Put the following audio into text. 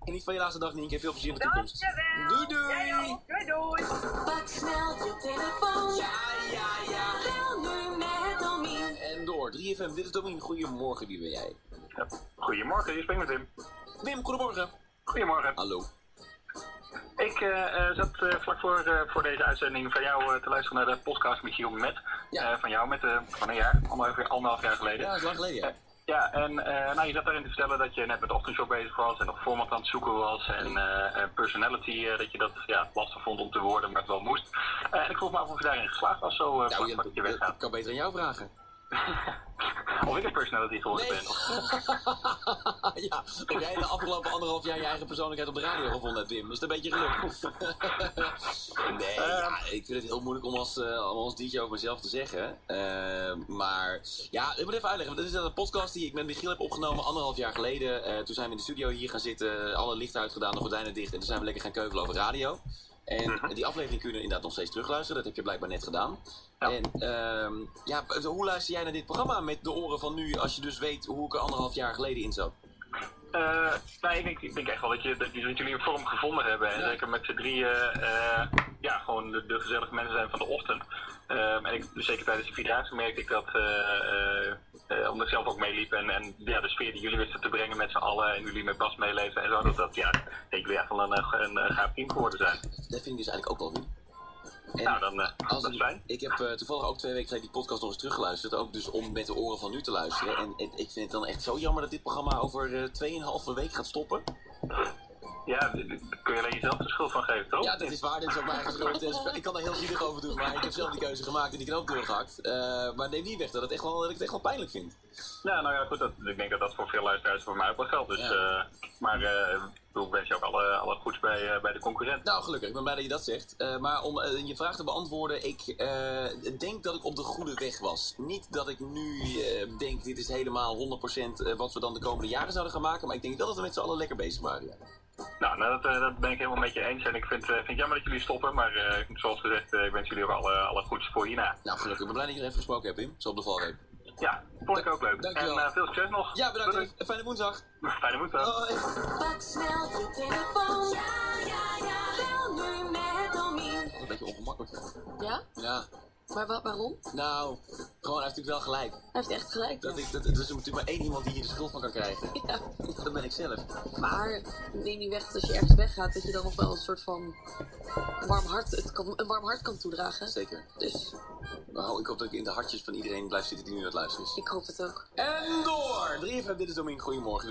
En niet van je laatste dag, Nienke. Veel plezier in de toekomst. Dankjewel. Doei doei. Doei. Pak snel je telefoon. Ja. Bel nu met Domien. En door. 3FM, dit is Domien. Goedemorgen, wie ben jij? Ja. Goedemorgen, je spreekt met Wim. Wim, goedemorgen. Goedemorgen. Hallo. Ik zat vlak voor deze uitzending van jou te luisteren naar de podcast Michiel met. Ja. Van jou met van een jaar, anderhalf jaar geleden. Ja, dat is lang geleden, ja. Ja, en je zat daarin te vertellen dat je net met de ochtendshow bezig was en nog format aan het zoeken was. En personality, dat je dat lastig vond om te worden, maar het wel moest. En ik vroeg me af of je daarin geslaagd was zo vlak voordat je weggaat. Ik kan beter aan jou vragen. Of ik een personality geworden ben. Ja, dat jij de afgelopen 1,5 jaar je eigen persoonlijkheid op de radio gevonden hebt, Wim. Is het een beetje gelukt? Nee, ja, ik vind het heel moeilijk om als DJ over mezelf te zeggen. Maar ja, ik moet even uitleggen. Dit is een podcast die ik met Michiel heb opgenomen 1,5 jaar geleden. Toen zijn we in de studio hier gaan zitten, alle lichten uitgedaan, de gordijnen dicht. En toen zijn we lekker gaan keuvelen over radio. En die aflevering kun je inderdaad nog steeds terugluisteren. Dat heb je blijkbaar net gedaan. Ja. En hoe luister jij naar dit programma met de oren van nu, als je dus weet hoe ik er 1,5 jaar geleden in zat? Ik denk echt wel dat jullie een vorm gevonden hebben. En zeker met z'n drieën gewoon de gezellige mensen zijn van de ochtend. En zeker tijdens de Vierdaagse merkte ik dat, omdat ik zelf ook meeliep en de sfeer die jullie wisten te brengen met z'n allen en jullie met Bas meeleefden en zo, dat denk ik echt wel een gaaf team geworden zijn. Dat vind ik dus eigenlijk ook wel niet. En dat is fijn. Ik heb toevallig ook 2 weken geleden die podcast nog eens teruggeluisterd. Ook dus om met de oren van nu te luisteren. En ik vind het dan echt zo jammer dat dit programma over 2,5 week gaat stoppen. Ja, daar kun je alleen jezelf de schuld van geven, toch? Ja, dat is waar. Dit is ook mijn eigen schuld. Ik kan daar heel zielig over doen, maar ik heb zelf die keuze gemaakt en die knoop doorgehakt. Maar neem niet weg dat ik het echt wel pijnlijk vind. Ja, nou ja, goed. Ik denk dat dat voor veel luisteraars voor mij ook wel geldt. Dus, ik wens je ook alle goeds bij de concurrent. Nou, gelukkig. Ik ben blij dat je dat zegt. Maar om je vraag te beantwoorden, ik denk dat ik op de goede weg was. Niet dat ik nu denk, dit is helemaal 100% wat we dan de komende jaren zouden gaan maken. Maar ik denk wel dat we met z'n allen lekker bezig waren. Ja. Nou, dat ben ik helemaal met je eens. En ik vind het jammer dat jullie stoppen. Maar zoals gezegd, ik wens jullie ook alle goeds voor hierna. Nou, gelukkig. Ik ben blij dat je er even gesproken hebt, Wim. Zo op de valreep. Ja, vond ik ook leuk. Dankjewel. En veel succes nog. Ja, bedankt. Fijne woensdag. Fijne woensdag. Hoi. Pak snel je telefoon. Bel nu met Domien. Een beetje ongemakkelijk. Ja? Ja. Maar waarom? Nou, gewoon, hij heeft natuurlijk wel gelijk. Hij heeft echt gelijk. Er is natuurlijk maar 1 iemand die hier de schuld van kan krijgen. Ja. Dat ben ik zelf. Maar neem niet weg dat als je ergens weggaat, dat je dan nog wel een soort van een warm hart kan toedragen. Zeker. Dus Nou, ik hoop dat ik in de hartjes van iedereen blijf zitten die nu aan het luisteren is. ik hoop het ook. En door! 3FM, dit is Domien. Goedemorgen.